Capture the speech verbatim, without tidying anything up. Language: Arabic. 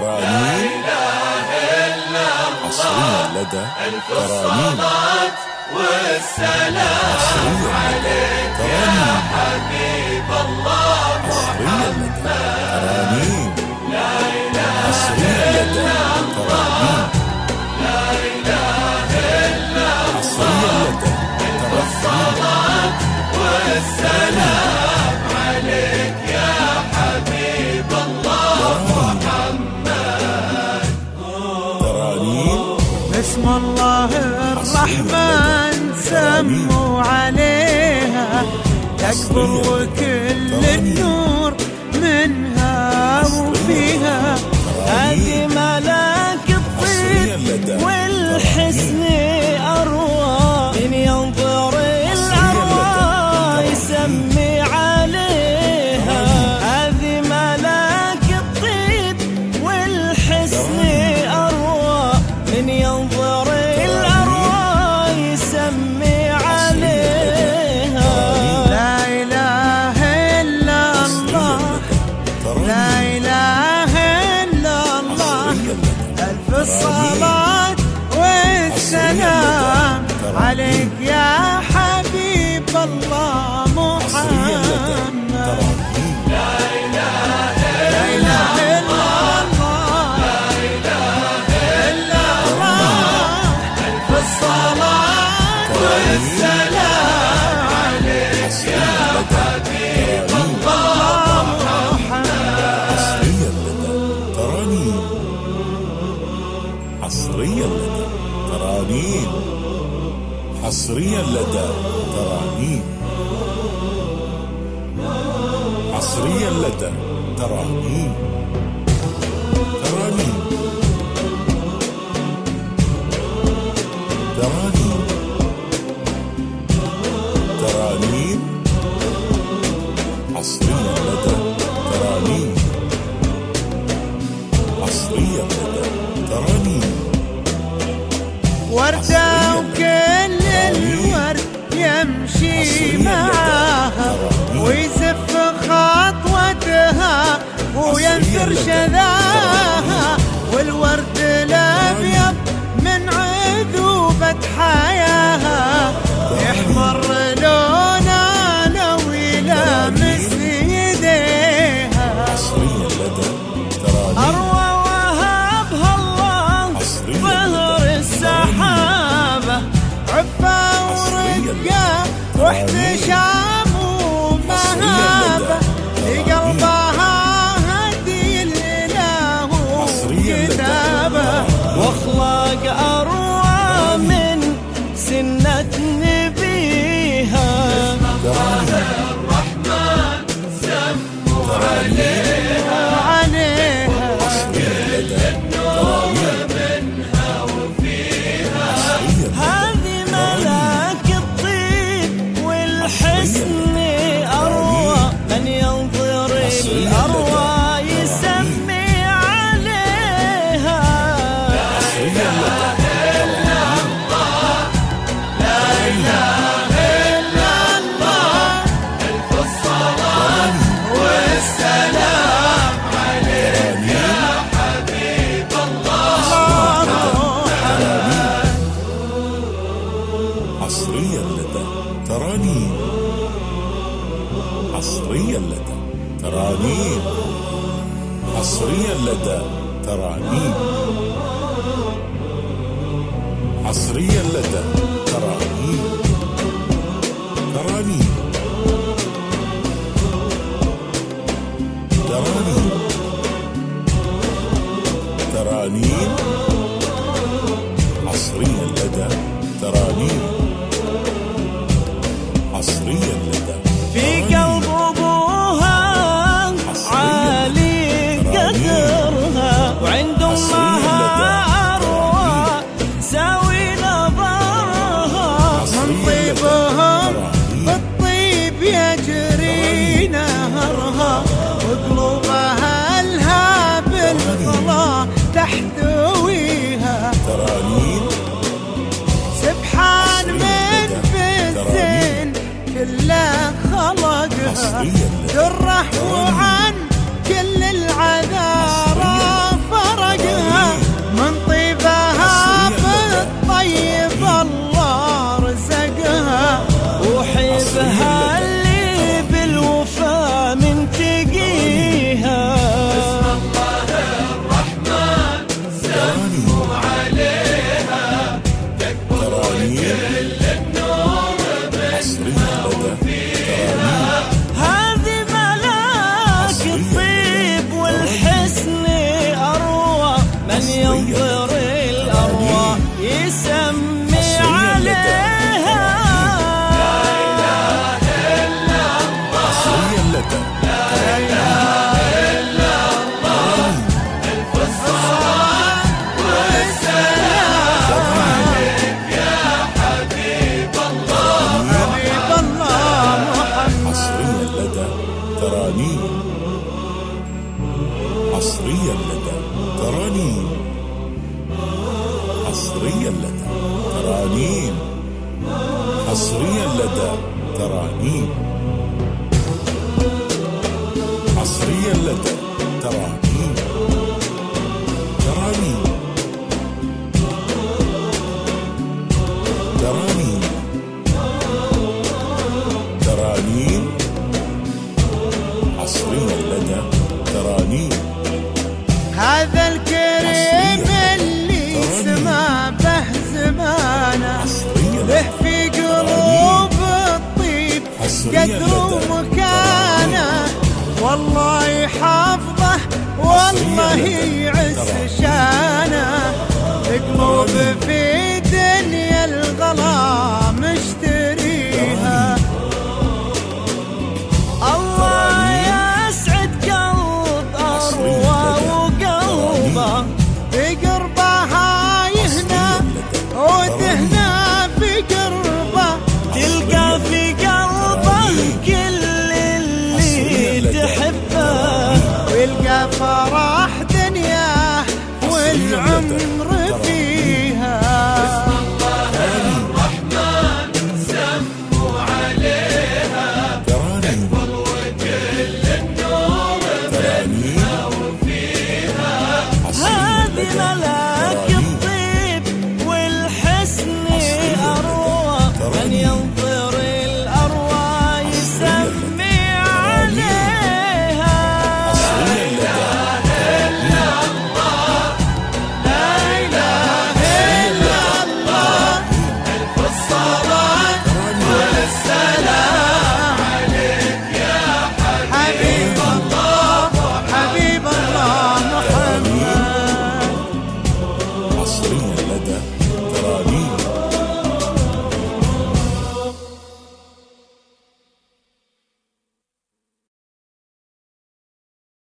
ترانيم حصريا لدى ترانيم والسلام عليك يا حبيب الله محمد. ترانيم لا إله إلا الله، لا إله إلا الله، الصلاة والسلام عليك يا حبيب الله محمد. ترانيم اسم الله الرحمن سموا عليها تكبر وكل النور منها وفيها. هذه ملاك الطيب والحسن أروى، من ينظر الأروى يسمي عليها. هذه ملاك الطيب والحسن أروى، من ينظر الأروى يسمي عليها. لا إله إلا الله، لا إله إلا الله، ألف الصلاة والسلام عليك يا حبيب الله محمد. لا إله لا إله إلا الله، لا إله إلا الله، ألف الصلاة والسلام عليك يا حبيب الله محمد. حصريا لدى ترانيم حصريا لدى ترانيم حصريا لدى ترانيم حصريا لدى ترانيم ترانيم ترانيم ترانيم حصريا لدى ترانيم حصريا لدى ترانيم. وردة وكل الورد يمشي معاها ويزف خطوتها وينثر شذاها، والورد الأبيض من عذوبة حياها يحمر لونه لو يلامس يديها. حصريا لدى ترانيم أروى وهبها الله ظهر السحابة، عفا ورقة واحتشام ومهابة، لقلبها هدي الإله وكتابة، واخلاق أروى من سنة نبيها. الرحمن سموا عليها، عليها النور منها وفيها. هذه ملاك الطيب والحسن أروى، من ينظر الأروى يسمي عليها. لا إله إلا الله، ألف الصلاة والسلام عليك يا حبيب الله محمد. حصريا لدى ترانيم حصريا لدى ترانيم حصريا لدى ترانيم حصريا لدى ترانيم ترانيم ترانيم ترانيم حصريا لدى ترانيم حصريا لدى في قلب أبوها عالي قدرها، وعند أمها أروى ساوي نظرها. من طيبهم بالطيب يجري نهرها، وقلوبها الها بالفضاء تحتويها. ترانيم سبحان من في الزين كله خلقها، دره وعن كل العذارى فرقها. ينظر الأرواح يسمي عليها. لا إله إلا الله حصريا لك لا إله إلا الله ألف الصلاة والسلام عليك يا حبيب الله حبيب الله محمد. حصريا لدى ترانيم حصريا لدى ترانيم حصريا لدى ترانيم حصريا لدى ترانيم حصريا لدى ترانيم ترانيم ترانيم ترانيم حصريا لدى ترانيم. هذا الكريم اللي سما به زمانه حصريا له في قلوب الطيب قدر ومكانه، والله يحفظه والله يعز شانه، قلوب في دنيا الغلا مشتريها. الله يسعد قلب أروى وقلبه بقربها يهنى وتهنى بقربه، تلقى في قلبه كل اللي تحبه، ويلقى فرح دنياه والعمر فيها. الرحمن سموا عليها ترانيم وكل النور ترانيم فيها. هذه ملاك الطيب والحسن أروى، من ينظر الأرواح يسمي عليها. لا إله إلا الله ألف الصلاة والسلام عليك يا حبيب الله حبيب الله محمد. حصريا لدى ترانيم